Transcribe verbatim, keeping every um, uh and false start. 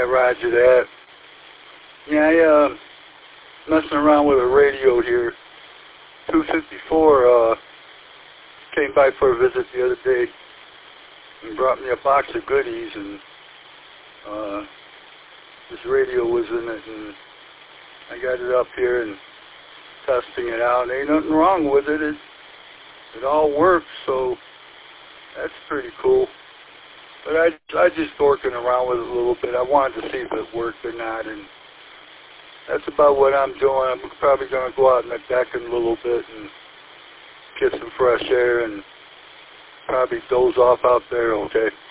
roger that. Yeah, I, uh, messing around with a radio here. two fifty-four, uh, came by for a visit the other day and brought me a box of goodies, and, uh, this radio was in it, and I got it up here and testing it out. Ain't nothing wrong with it. It, it all works, so that's pretty cool. But I, I just dorking around with it a little bit. I wanted to see if it worked or not, and that's about what I'm doing. I'm probably going to go out on the deck in a little bit and get some fresh air and probably doze off out there, okay?